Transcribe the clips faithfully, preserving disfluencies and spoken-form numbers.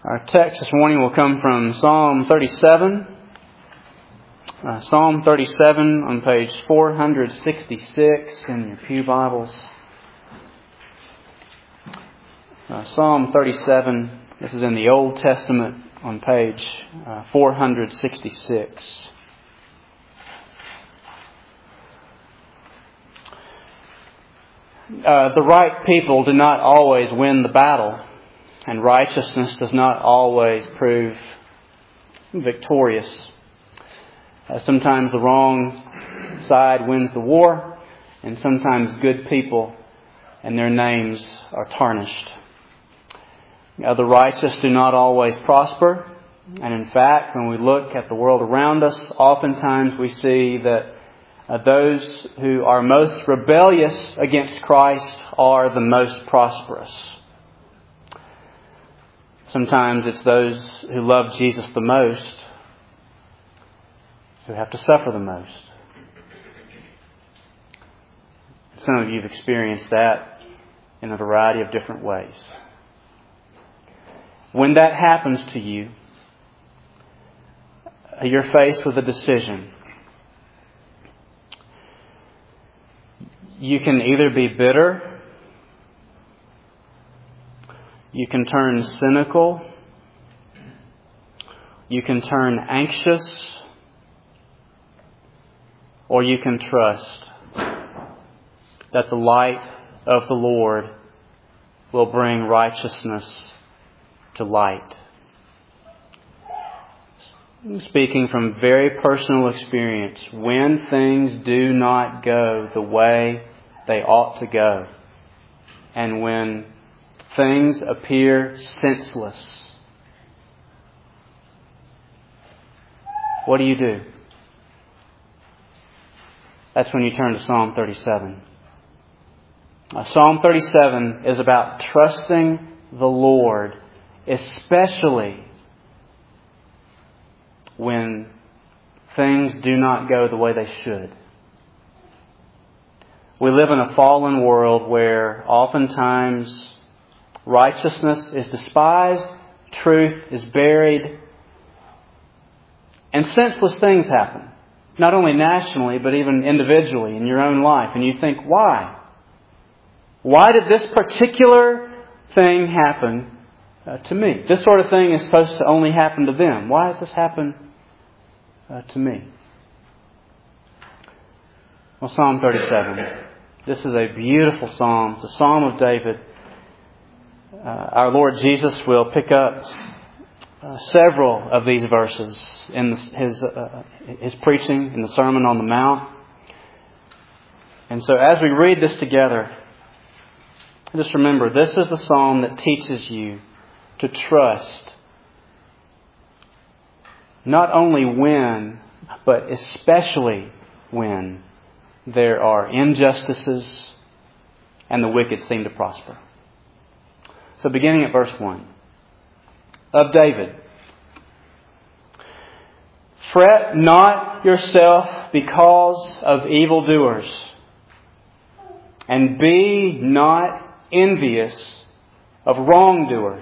Our text this morning will come from Psalm thirty-seven. Uh, Psalm thirty-seven on page four sixty-six in your pew Bibles. Uh, Psalm thirty-seven, this is in the Old Testament on page uh, four sixty-six. Uh, the right people do not always win the battle, and righteousness does not always prove victorious. Uh, sometimes the wrong side wins the war, and sometimes good people and their names are tarnished. Uh, the righteous do not always prosper, and in fact, when we look at the world around us, oftentimes we see that uh, those who are most rebellious against Christ are the most prosperous. Sometimes it's those who love Jesus the most who have to suffer the most. Some of you have experienced that in a variety of different ways. When that happens to you, you're faced with a decision. You can either be bitter, you can turn cynical, you can turn anxious, or you can trust that the light of the Lord will bring righteousness to light. Speaking from very personal experience, when things do not go the way they ought to go, and when things appear senseless, what do you do? That's when you turn to Psalm thirty-seven. Uh, Psalm thirty-seven is about trusting the Lord, especially when things do not go the way they should. We live in a fallen world where oftentimes righteousness is despised, truth is buried, and senseless things happen. Not only nationally, but even individually in your own life. And you think, why? Why did this particular thing happen uh, to me? This sort of thing is supposed to only happen to them. Why has this happened uh, to me? Well, Psalm thirty-seven. This is a beautiful psalm. It's a psalm of David. Uh, our Lord Jesus will pick up uh, several of these verses in the, his uh, his preaching in the Sermon on the Mount. And so as we read this together, just remember, this is the psalm that teaches you to trust not only when, but especially when there are injustices and the wicked seem to prosper. So beginning at verse one. Of David. Fret not yourself because of evildoers, and be not envious of wrongdoers,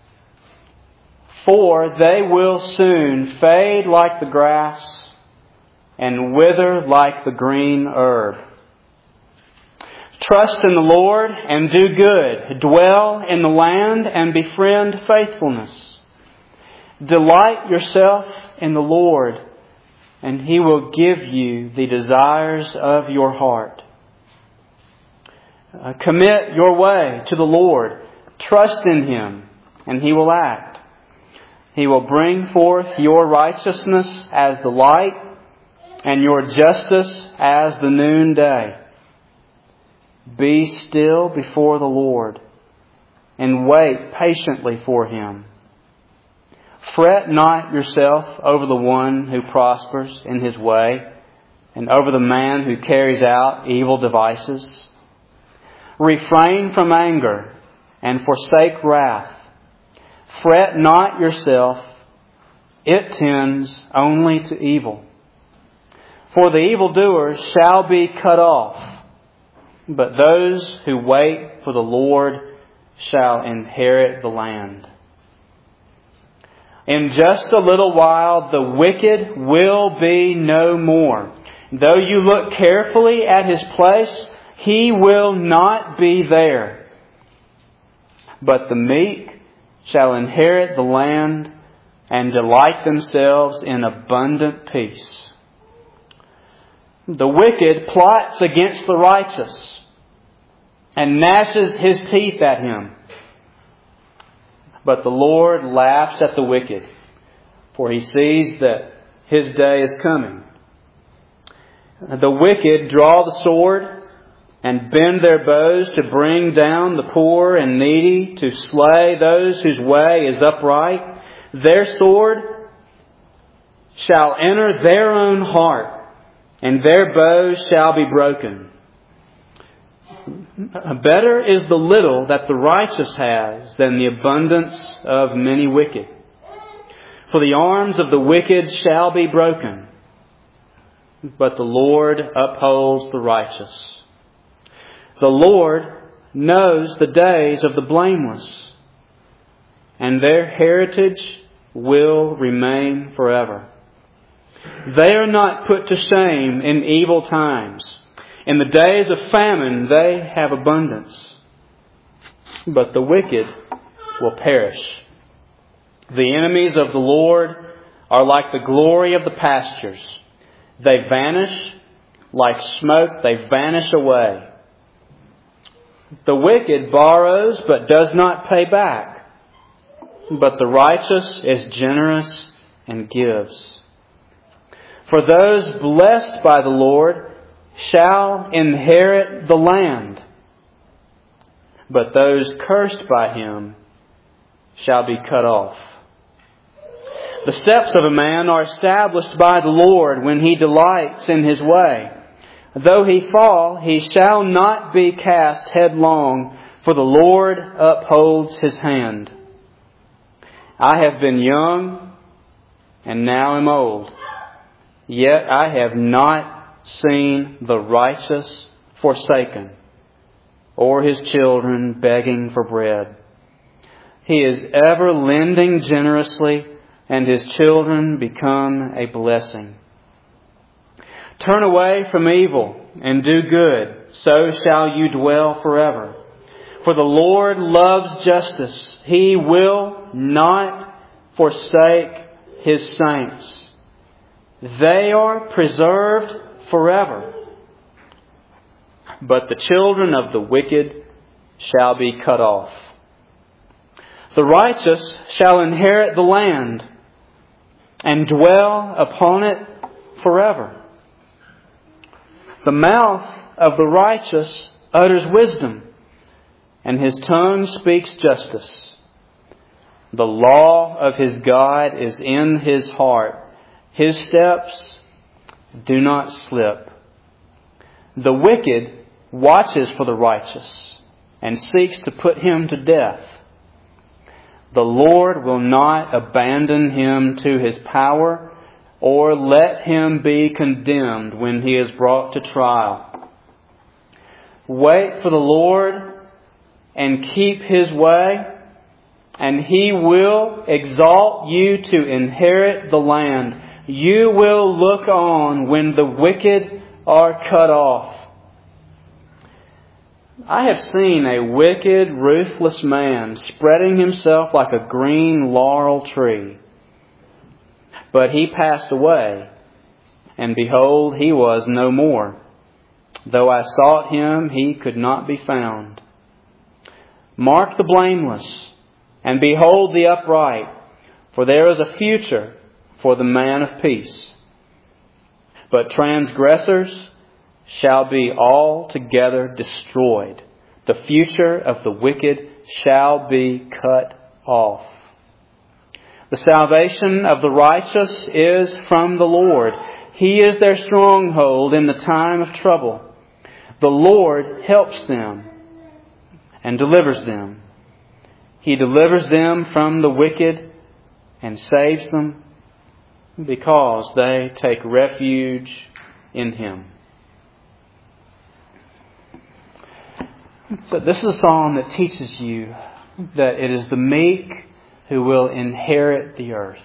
for they will soon fade like the grass and wither like the green herb. Trust in the Lord and do good. Dwell in the land and befriend faithfulness. Delight yourself in the Lord, and He will give you the desires of your heart. Uh, commit your way to the Lord. Trust in Him, and He will act. He will bring forth your righteousness as the light, and your justice as the noonday. Be still before the Lord, and wait patiently for Him. Fret not yourself over the one who prospers in his way, and over the man who carries out evil devices. Refrain from anger, and forsake wrath. Fret not yourself, it tends only to evil. For the evildoers shall be cut off, but those who wait for the Lord shall inherit the land. In just a little while, the wicked will be no more. Though you look carefully at his place, he will not be there. But the meek shall inherit the land and delight themselves in abundant peace. The wicked plots against the righteous and gnashes his teeth at him. But the Lord laughs at the wicked, for he sees that his day is coming. The wicked draw the sword and bend their bows to bring down the poor and needy, to slay those whose way is upright. Their sword shall enter their own heart, and their bows shall be broken. Better is the little that the righteous has than the abundance of many wicked. For the arms of the wicked shall be broken, but the Lord upholds the righteous. The Lord knows the days of the blameless, and their heritage will remain forever. They are not put to shame in evil times. In the days of famine they have abundance, but the wicked will perish. The enemies of the Lord are like the glory of the pastures. They vanish like smoke, they vanish away. The wicked borrows but does not pay back, but the righteous is generous and gives. For those blessed by the Lord shall inherit the land, but those cursed by Him shall be cut off. The steps of a man are established by the Lord when he delights in his way. Though he fall, he shall not be cast headlong, for the Lord upholds his hand. I have been young and now am old, yet I have not seen the righteous forsaken, or his children begging for bread. He is ever lending generously, and his children become a blessing. Turn away from evil and do good, so shall you dwell forever. For the Lord loves justice. He will not forsake His saints. They are preserved forever. But the children of the wicked shall be cut off. The righteous shall inherit the land and dwell upon it forever. The mouth of the righteous utters wisdom, and his tongue speaks justice. The law of his God is in his heart. His steps do not slip. The wicked watches for the righteous and seeks to put him to death. The Lord will not abandon him to his power, or let him be condemned when he is brought to trial. Wait for the Lord and keep His way, and He will exalt you to inherit the land. You will look on when the wicked are cut off. I have seen a wicked, ruthless man spreading himself like a green laurel tree. But he passed away, and behold, he was no more. Though I sought him, he could not be found. Mark the blameless, and behold the upright, for there is a future for the man of peace. But transgressors shall be altogether destroyed. The future of the wicked shall be cut off. The salvation of the righteous is from the Lord. He is their stronghold in the time of trouble. The Lord helps them and delivers them. He delivers them from the wicked and saves them because they take refuge in Him. So this is a psalm that teaches you that it is the meek who will inherit the earth.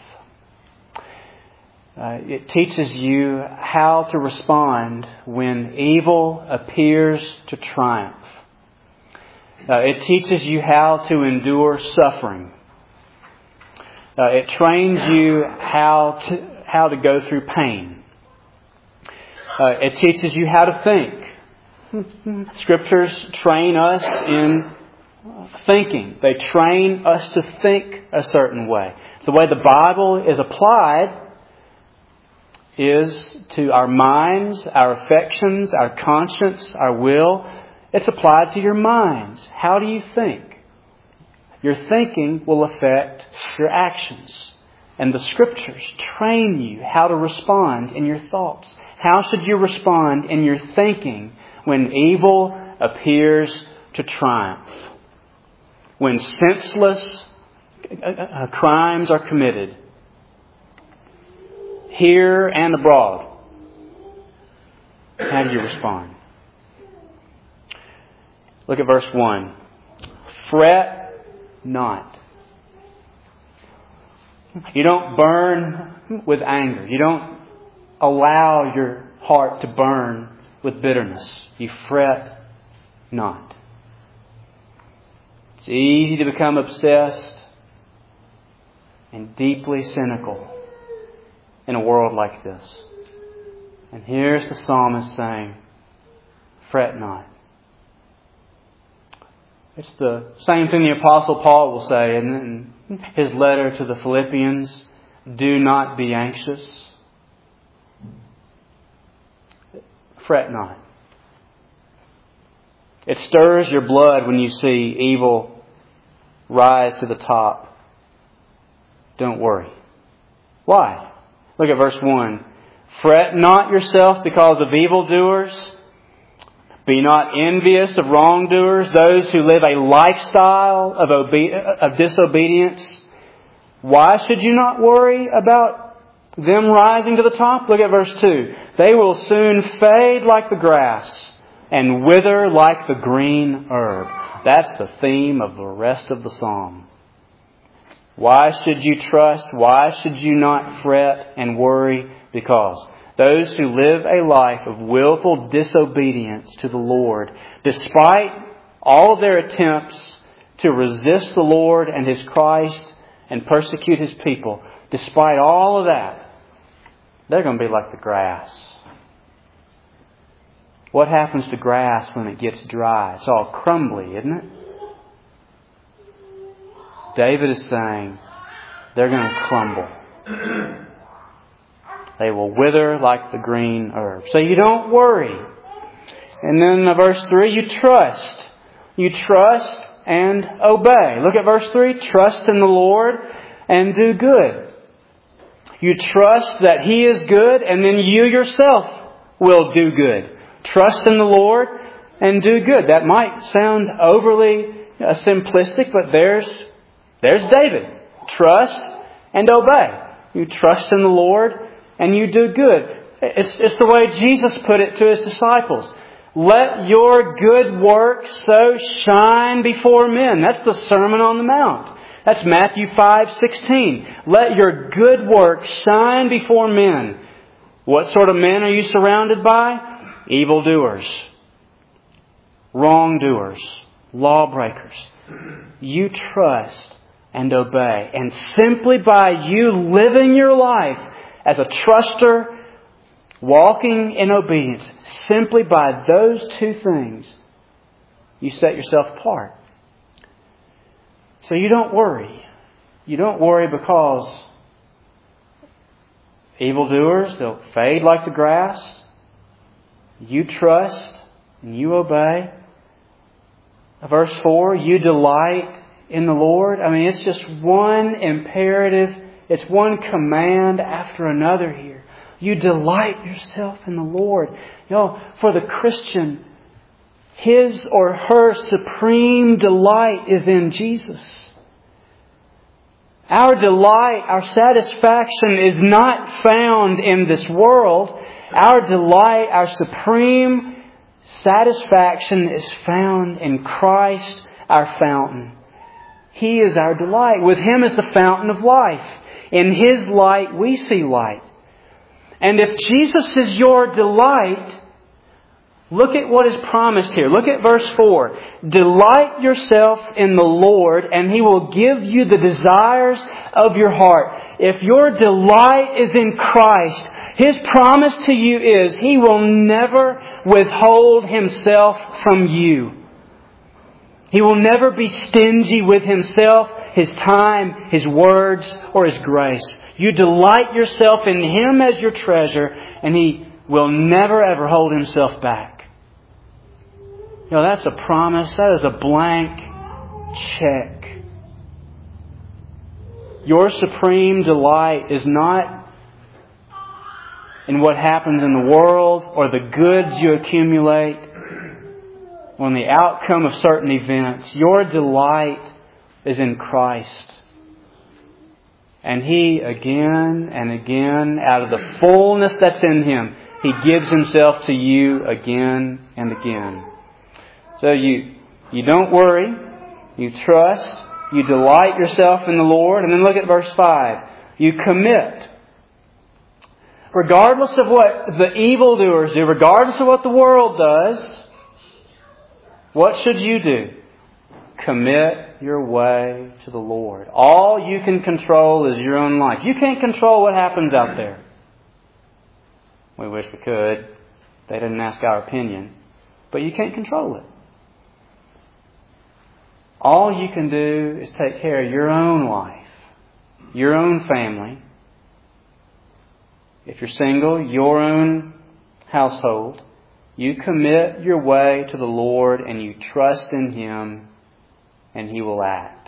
Uh, it teaches you how to respond when evil appears to triumph. Uh, it teaches you how to endure suffering. Uh, it trains you how to how to go through pain. Uh, it teaches you how to think. Scriptures train us in thinking. They train us to think a certain way. The way the Bible is applied is to our minds, our affections, our conscience, our will. It's applied to your minds. How do you think? Your thinking will affect your actions. And the Scriptures train you how to respond in your thoughts. How should you respond in your thinking when evil appears to triumph? When senseless crimes are committed, here and abroad. How do you respond? Look at verse one. Fret not. You don't burn with anger. You don't allow your heart to burn with bitterness. You fret not. It's easy to become obsessed and deeply cynical in a world like this. And here's the psalmist saying, fret not. It's the same thing the Apostle Paul will say in his letter to the Philippians. Do not be anxious. Fret not. It stirs your blood when you see evil rise to the top. Don't worry. Why? Look at verse one. Fret not yourself because of evildoers. Be not envious of wrongdoers, those who live a lifestyle of, obe- of disobedience. Why should you not worry about them rising to the top? Look at verse two. They will soon fade like the grass and wither like the green herb. That's the theme of the rest of the psalm. Why should you trust? Why should you not fret and worry? Because those who live a life of willful disobedience to the Lord, despite all of their attempts to resist the Lord and His Christ and persecute His people, despite all of that, they're going to be like the grass. What happens to grass when it gets dry? It's all crumbly, isn't it? David is saying they're going to crumble. They will wither like the green herb. So you don't worry. And then uh, verse three, you trust. You trust and obey. Look at verse three. Trust in the Lord and do good. You trust that He is good, and then you yourself will do good. Trust in the Lord and do good. That might sound overly uh, simplistic, but there's there's David. Trust and obey. You trust in the Lord and you do good. It's, it's the way Jesus put it to His disciples. Let your good works so shine before men. That's the Sermon on the Mount. That's Matthew five sixteen. Let your good works shine before men. What sort of men are you surrounded by? Evildoers, wrongdoers, lawbreakers. You trust and obey. And simply by you living your life as a truster, walking in obedience, simply by those two things, you set yourself apart. So you don't worry. You don't worry because evildoers, they'll fade like the grass. You trust and you obey. Verse four, you delight in the Lord. I mean, it's just one imperative. It's one command after another here. You delight yourself in the Lord. You know, for the Christian, his or her supreme delight is in Jesus. Our delight, our satisfaction is not found in this world. Our delight, our supreme satisfaction is found in Christ, our fountain. He is our delight. With Him is the fountain of life. In His light we see light. And if Jesus is your delight, look at what is promised here. Look at verse four. Delight yourself in the Lord, and He will give you the desires of your heart. If your delight is in Christ, His promise to you is He will never withhold Himself from you. He will never be stingy with Himself, His time, His words, or His grace. You delight yourself in Him as your treasure, and He will never ever hold Himself back. You know, that's a promise. That is a blank check. Your supreme delight is not in what happens in the world or the goods you accumulate or in the outcome of certain events. Your delight is in Christ. And He, again and again, out of the fullness that's in Him, He gives Himself to you again and again. So you, you don't worry. You trust. You delight yourself in the Lord. And then look at verse five. You commit. Regardless of what the evildoers do, regardless of what the world does, what should you do? Commit your way to the Lord. All you can control is your own life. You can't control what happens out there. We wish we could. They didn't ask our opinion. But you can't control it. All you can do is take care of your own life, your own family. If you're single, your own household. You commit your way to the Lord and you trust in Him, and He will act.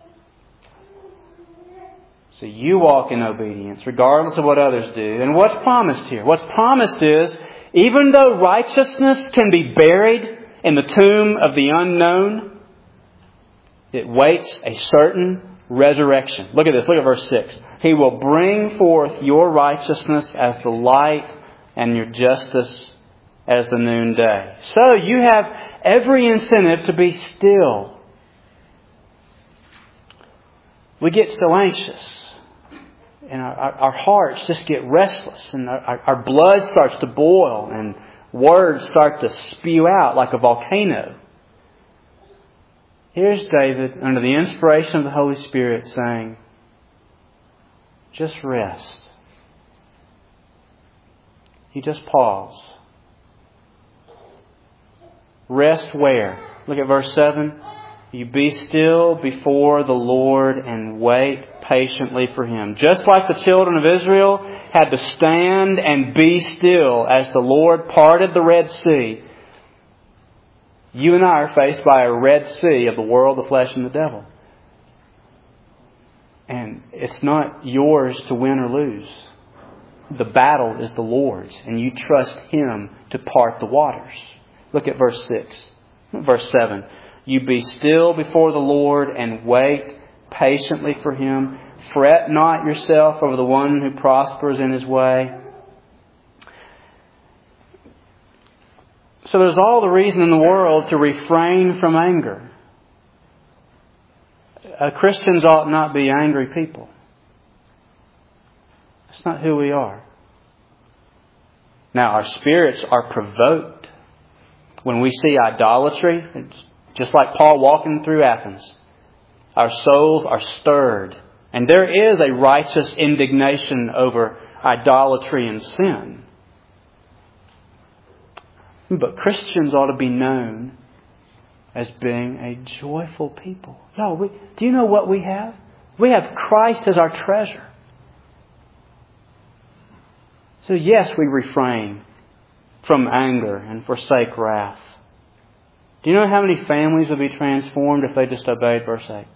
So you walk in obedience regardless of what others do. And what's promised here? What's promised is, even though righteousness can be buried in the tomb of the unknown, it waits a certain resurrection. Look at this. Look at verse six. He will bring forth your righteousness as the light and your justice as the noonday. So you have every incentive to be still. We get so anxious. And our, our, our hearts just get restless. And our, our blood starts to boil. And words start to spew out like a volcano. Here's David, under the inspiration of the Holy Spirit, saying, just rest. You just pause. Rest where? Look at verse seven. You be still before the Lord and wait patiently for Him. Just like the children of Israel had to stand and be still as the Lord parted the Red Sea, you and I are faced by a Red Sea of the world, the flesh, and the devil. And it's not yours to win or lose. The battle is the Lord's, and you trust Him to part the waters. Look at verse six. Verse seven. You be still before the Lord and wait patiently for Him. Fret not yourself over the one who prospers in his way. So there's all the reason in the world to refrain from anger. Uh, Christians ought not be angry people. That's not who we are. Now, our spirits are provoked when we see idolatry. It's just like Paul walking through Athens. Our souls are stirred. And there is a righteous indignation over idolatry and sin. But Christians ought to be known as being a joyful people. Y'all, we, do you know what we have? We have Christ as our treasure. So yes, we refrain from anger and forsake wrath. Do you know how many families would be transformed if they just obeyed verse eight?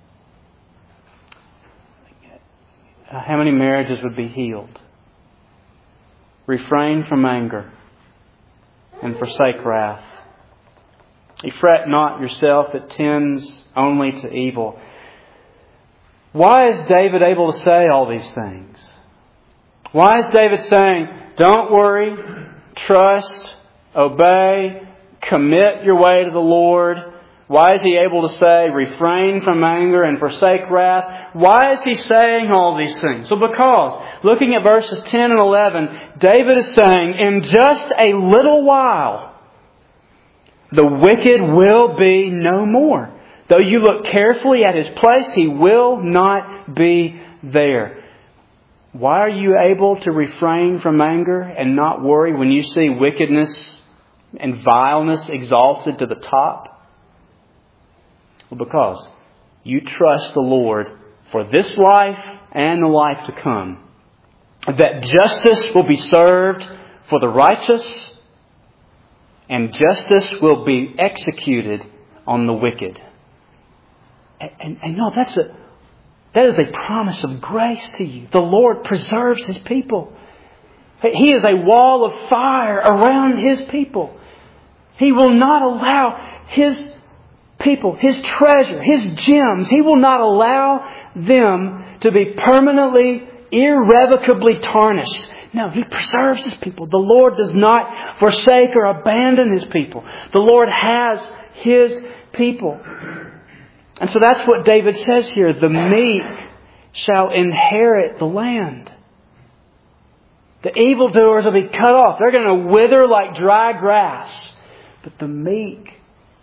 How many marriages would be healed? Refrain from anger and forsake wrath. You fret not yourself, it tends only to evil. Why is David able to say all these things? Why is David saying, don't worry, trust, obey, commit your way to the Lord? Why is He able to say, refrain from anger and forsake wrath? Why is He saying all these things? Well, because, looking at verses ten and eleven, David is saying, in just a little while, the wicked will be no more. Though you look carefully at his place, he will not be there. Why are you able to refrain from anger and not worry when you see wickedness and vileness exalted to the top? Well, because you trust the Lord for this life and the life to come. That justice will be served for the righteous, and justice will be executed on the wicked. And, and, and no, that's a that is a promise of grace to you. The Lord preserves His people. He is a wall of fire around His people. He will not allow His people, His treasure, His gems, He will not allow them to be permanently, irrevocably tarnished. No, He preserves His people. The Lord does not forsake or abandon His people. The Lord has His people. And so that's what David says here. The meek shall inherit the land. The evildoers will be cut off. They're going to wither like dry grass. But the meek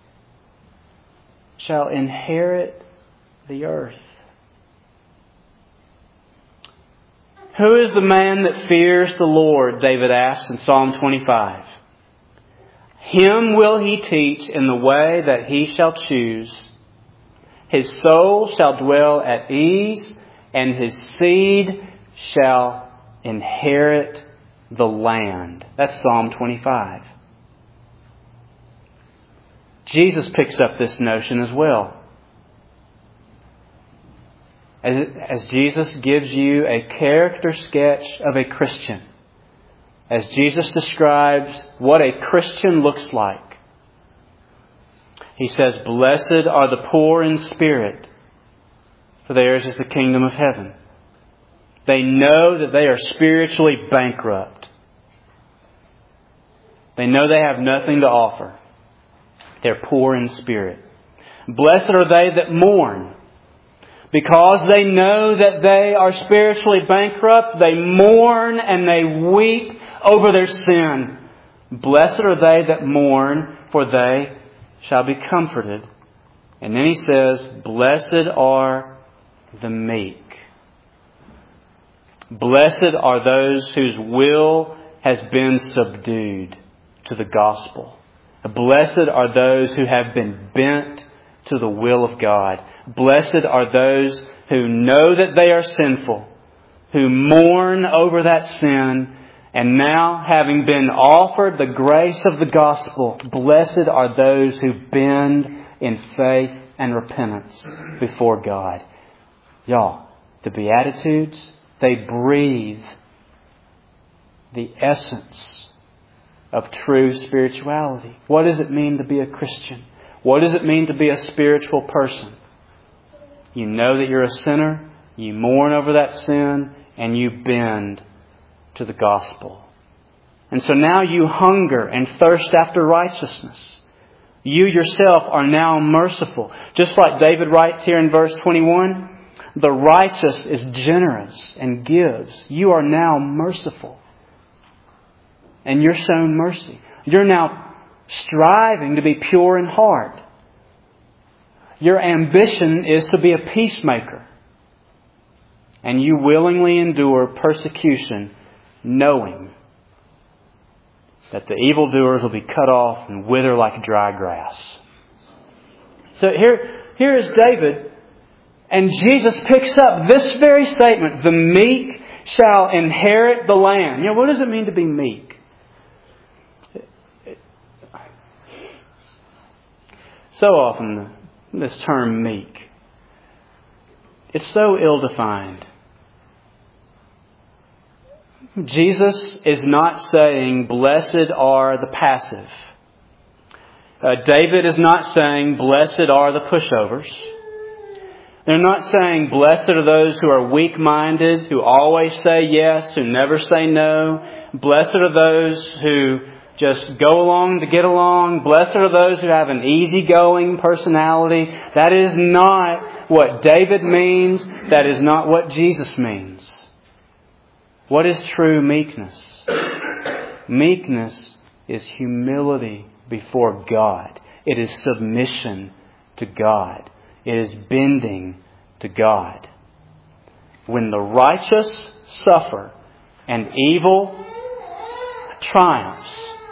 shall inherit the earth. Who is the man that fears the Lord? David asks in Psalm twenty-five. Him will He teach in the way that he shall choose. His soul shall dwell at ease, and his seed shall inherit the land. That's Psalm twenty-five. Jesus picks up this notion as well. As, as Jesus gives you a character sketch of a Christian. As Jesus describes what a Christian looks like. He says, blessed are the poor in spirit, for theirs is the kingdom of heaven. They know that they are spiritually bankrupt. They know they have nothing to offer. They're poor in spirit. Blessed are they that mourn, because they know that they are spiritually bankrupt. They mourn and they weep over their sin. Blessed are they that mourn, for they shall be comforted. And then he says, blessed are the meek. Blessed are those whose will has been subdued to the gospel. Blessed are those who have been bent to the will of God. Blessed are those who know that they are sinful, who mourn over that sin, and now, having been offered the grace of the gospel, blessed are those who bend in faith and repentance before God. Y'all, the Beatitudes, they breathe the essence of true spirituality. What does it mean to be a Christian? What does it mean to be a spiritual person? You know that you're a sinner, you mourn over that sin, and you bend to the gospel. And so now you hunger and thirst after righteousness. You yourself are now merciful. Just like David writes here in verse twenty-one, the righteous is generous and gives. You are now merciful. And you're shown mercy. You're now striving to be pure in heart. Your ambition is to be a peacemaker. And you willingly endure persecution, knowing that the evildoers will be cut off and wither like dry grass. So here, here is David, and Jesus picks up this very statement, the meek shall inherit the land. You know, what does it mean to be meek? So often, this term meek, it's so ill-defined. Jesus is not saying, blessed are the passive. Uh, David is not saying, blessed are the pushovers. They're not saying, blessed are those who are weak-minded, who always say yes, who never say no. Blessed are those who just go along to get along. Blessed are those who have an easygoing personality. That is not what David means. That is not what Jesus means. What is true meekness? Meekness is humility before God. It is submission to God. It is bending to God. When the righteous suffer and evil triumphs,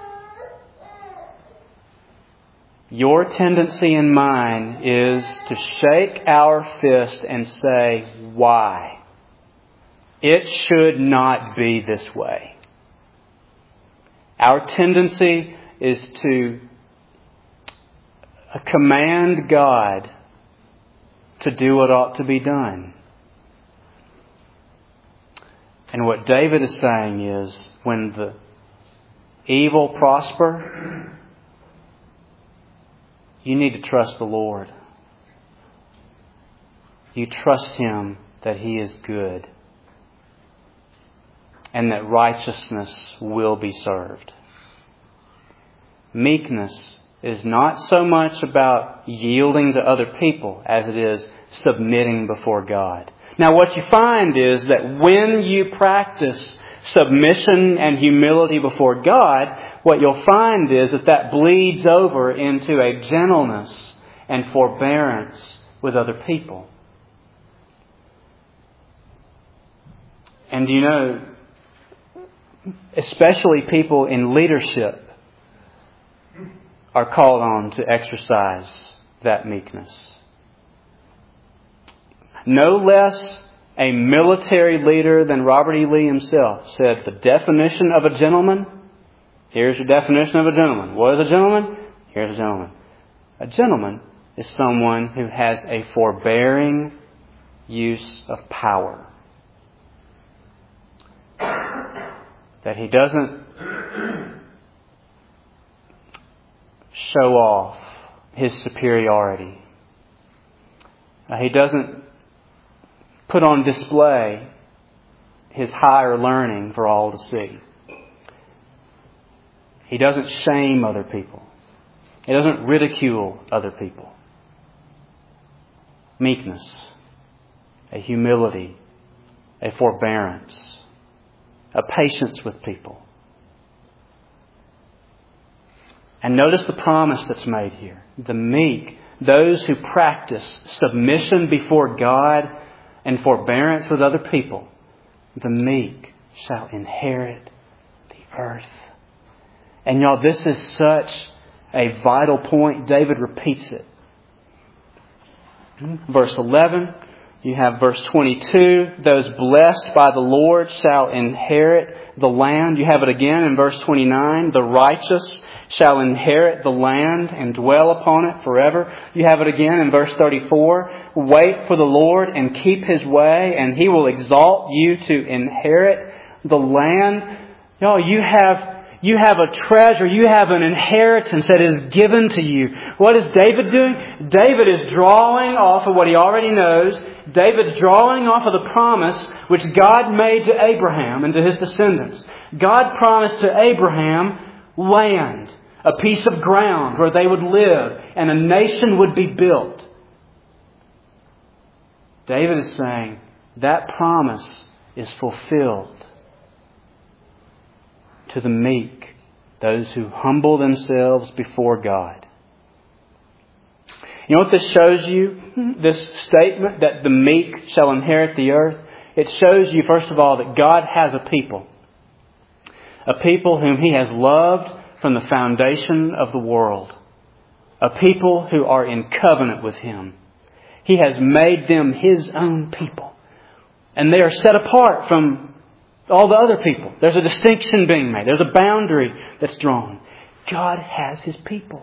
your tendency and mine is to shake our fist and say, why? It should not be this way. Our tendency is to command God to do what ought to be done. And what David is saying is, when the evil prosper, you need to trust the Lord. You trust Him that He is good and that righteousness will be served. Meekness is not so much about yielding to other people as it is submitting before God. Now, what you find is that when you practice submission and humility before God, what you'll find is that that bleeds over into a gentleness and forbearance with other people. And you know, especially people in leadership are called on to exercise that meekness. No less a military leader than Robert E. Lee himself said, the definition of a gentleman, here's your definition of a gentleman. What is a gentleman? Here's a gentleman. A gentleman is someone who has a forbearing use of power. That he doesn't show off his superiority. Uh, he doesn't put on display his higher learning for all to see. He doesn't shame other people. He doesn't ridicule other people. Meekness, a humility, a forbearance, a patience with people. And notice the promise that's made here. The meek, those who practice submission before God and forbearance with other people, the meek shall inherit the earth. And y'all, this is such a vital point. David repeats it. Verse eleven, you have verse twenty-two, those blessed by the Lord shall inherit the land. You have it again in verse twenty-nine, the righteous shall inherit the land and dwell upon it forever. You have it again in verse thirty-four. Wait for the Lord and keep His way, and He will exalt you to inherit the land. Y'all, you have, you have a treasure. You have an inheritance that is given to you. What is David doing? David is drawing off of what he already knows. David's drawing off of the promise which God made to Abraham and to his descendants. God promised to Abraham land, a piece of ground where they would live, and a nation would be built. David is saying that promise is fulfilled to the meek, those who humble themselves before God. You know what this shows you? This statement that the meek shall inherit the earth. It shows you, first of all, that God has a people. A people whom He has loved from the foundation of the world. A people who are in covenant with Him. He has made them His own people. And they are set apart from all the other people. There's a distinction being made. There's a boundary that's drawn. God has His people.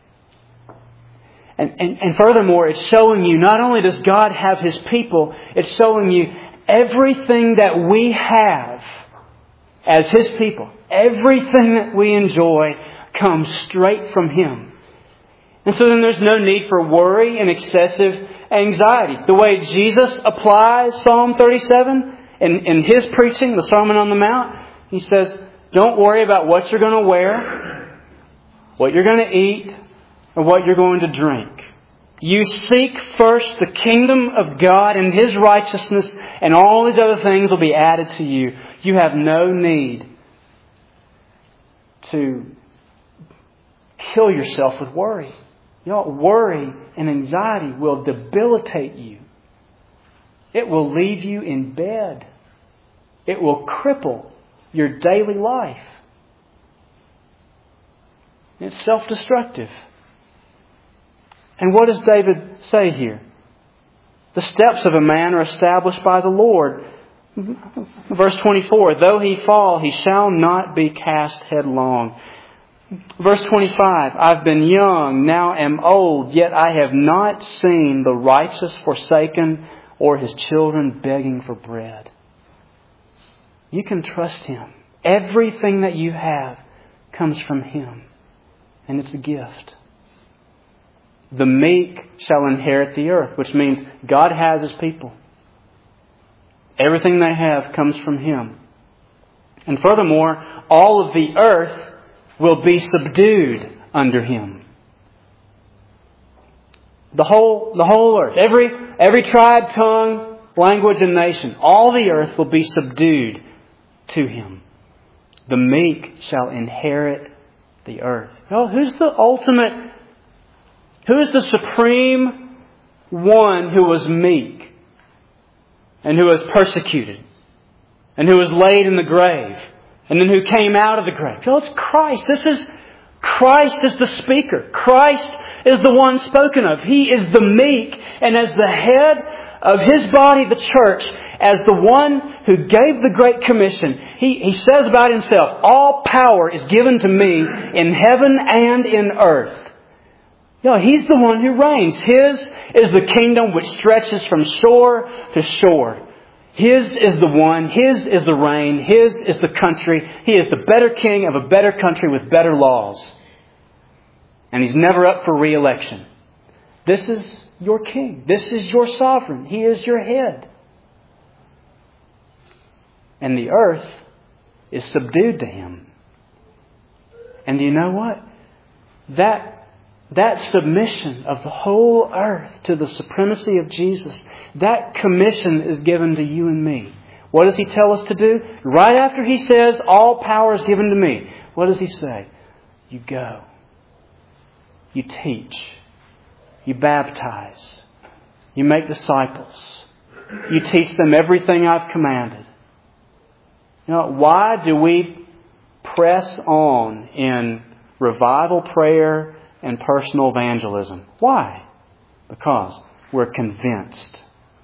And, and, and furthermore, it's showing you, not only does God have His people, it's showing you everything that we have as His people, everything that we enjoy comes straight from Him. And so then there's no need for worry and excessive anxiety. The way Jesus applies Psalm thirty-seven in, in His preaching, the Sermon on the Mount, He says, don't worry about what you're going to wear, what you're going to eat, or what you're going to drink. You seek first the kingdom of God and His righteousness, and all these other things will be added to you. You have no need to kill yourself with worry. You know, worry and anxiety will debilitate you. It will leave you in bed. It will cripple your daily life. It's self-destructive. And what does David say here? The steps of a man are established by the Lord. Verse twenty-four, though he fall, he shall not be cast headlong. Verse twenty-five, I've been young, now am old, yet I have not seen the righteous forsaken or his children begging for bread. You can trust Him. Everything that you have comes from Him. And it's a gift. The meek shall inherit the earth, which means God has His people. Everything they have comes from Him. And furthermore, all of the earth will be subdued under Him. The whole, the whole earth, every, every tribe, tongue, language, and nation, all the earth will be subdued to Him. The meek shall inherit the earth. Oh, who's the ultimate, who is the supreme one who was meek and who was persecuted and who was laid in the grave and then who came out of the grave? Oh, it's Christ. This is Christ is the speaker. Christ is the one spoken of. He is the meek, and as the head of His body, the church, as the one who gave the Great Commission, He, he says about Himself, all power is given to me in heaven and in earth. You know, He's the one who reigns. His is the kingdom which stretches from shore to shore. His is the one. His is the reign. His is the country. He is the better king of a better country with better laws. And He's never up for re-election. This is your king. This is your sovereign. He is your head. And the earth is subdued to Him. And do you know what? That That submission of the whole earth to the supremacy of Jesus, that commission is given to you and me. What does He tell us to do? Right after He says, all power is given to me, what does He say? You go. You teach. You baptize. You make disciples. You teach them everything I've commanded. You know, why do we press on in revival prayer and personal evangelism? Why? Because we're convinced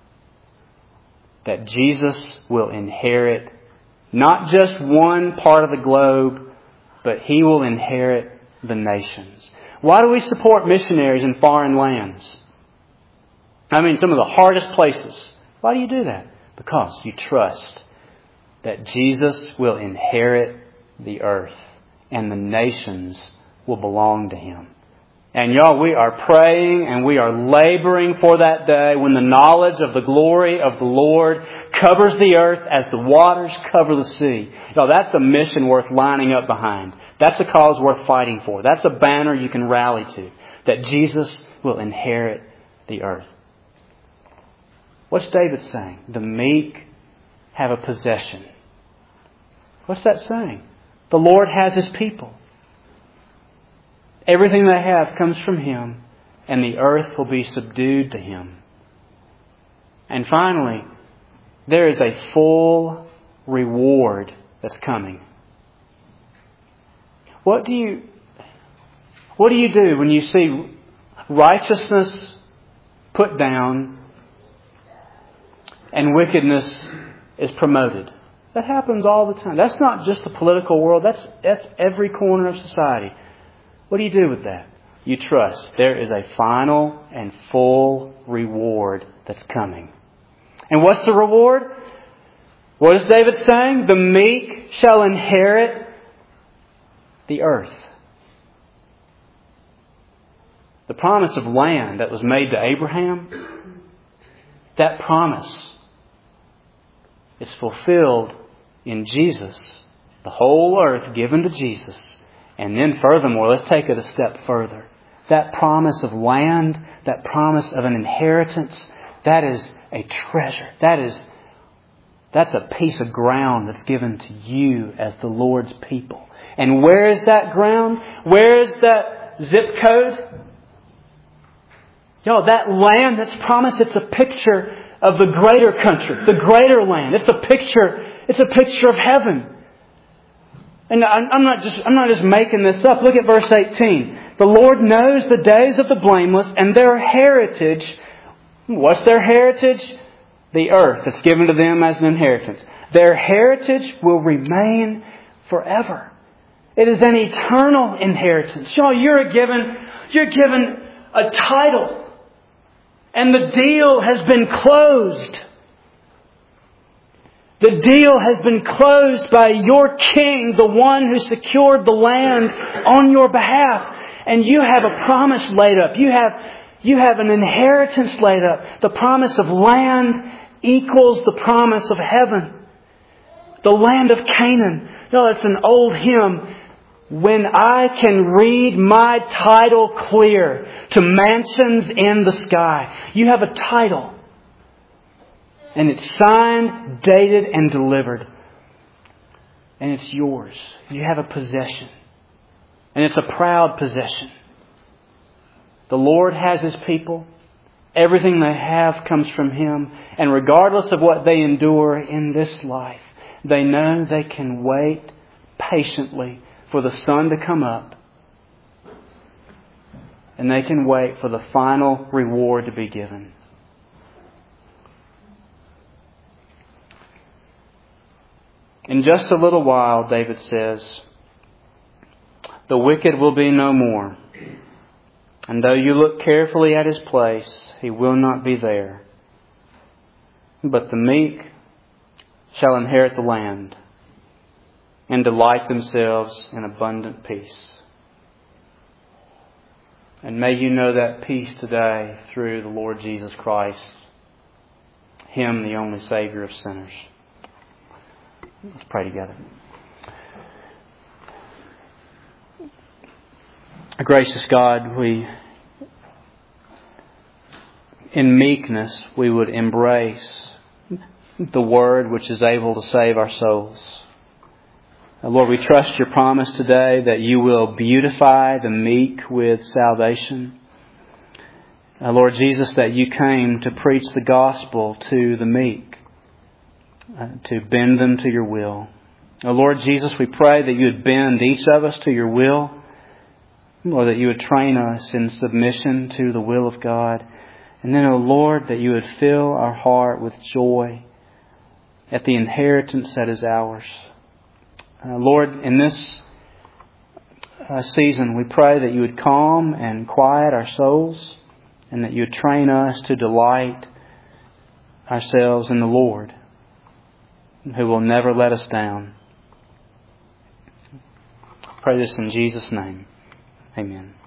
that Jesus will inherit not just one part of the globe, but He will inherit the nations. Why do we support missionaries in foreign lands? I mean, some of the hardest places. Why do you do that? Because you trust that Jesus will inherit the earth and the nations will belong to Him. And y'all, we are praying and we are laboring for that day when the knowledge of the glory of the Lord covers the earth as the waters cover the sea. Y'all, that's a mission worth lining up behind. That's a cause worth fighting for. That's a banner you can rally to. That Jesus will inherit the earth. What's David saying? The meek have a possession. What's that saying? The Lord has His people. Everything they have comes from Him, and the earth will be subdued to Him. And finally, there is a full reward that's coming. What do you, what do you do when you see righteousness put down and wickedness is promoted? That happens all the time. That's not just the political world. That's, that's every corner of society. What do you do with that? You trust there is a final and full reward that's coming. And what's the reward? What is David saying? The meek shall inherit the earth. The promise of land that was made to Abraham, that promise is fulfilled in Jesus The whole earth given to Jesus. And then furthermore, let's take it a step further. That promise of land, that promise of an inheritance, that is a treasure. That is, that's a piece of ground that's given to you as the Lord's people. And where is that ground? Where is that zip code? Y'all, that land that's promised, it's a picture of the greater country, the greater land. It's a picture, it's a picture of heaven. And I'm not just, I'm not just making this up. Look at verse eighteen. The Lord knows the days of the blameless, and their heritage, what's their heritage? The earth that's given to them as an inheritance. Their heritage will remain forever. It is an eternal inheritance. Y'all, you're given, you're given a title. And the deal has been closed. The deal has been closed by your King, the one who secured the land on your behalf. And you have a promise laid up. You have, you have an inheritance laid up. The promise of land equals the promise of heaven. The land of Canaan. No, it's an old hymn. When I can read my title clear to mansions in the sky. You have a title. And it's signed, dated, and delivered. And it's yours. You have a possession. And it's a proud possession. The Lord has His people. Everything they have comes from Him. And regardless of what they endure in this life, they know they can wait patiently for the sun to come up. And they can wait for the final reward to be given. In just a little while, David says, the wicked will be no more. And though you look carefully at his place, he will not be there. But the meek shall inherit the land and delight themselves in abundant peace. And may you know that peace today through the Lord Jesus Christ, Him, the only Savior of sinners. Let's pray together. Gracious God, we, in meekness, we would embrace the Word which is able to save our souls. Lord, we trust Your promise today that You will beautify the meek with salvation. Uh, Lord Jesus, that You came to preach the gospel to the meek, uh, to bend them to Your will. Uh, Lord Jesus, we pray that You would bend each of us to Your will. Lord, that You would train us in submission to the will of God. And then, O Lord, that You would fill our heart with joy at the inheritance that is ours. Uh, Lord, in this uh, season, we pray that You would calm and quiet our souls, and that You would train us to delight ourselves in the Lord, who will never let us down. I pray this in Jesus' name. Amen.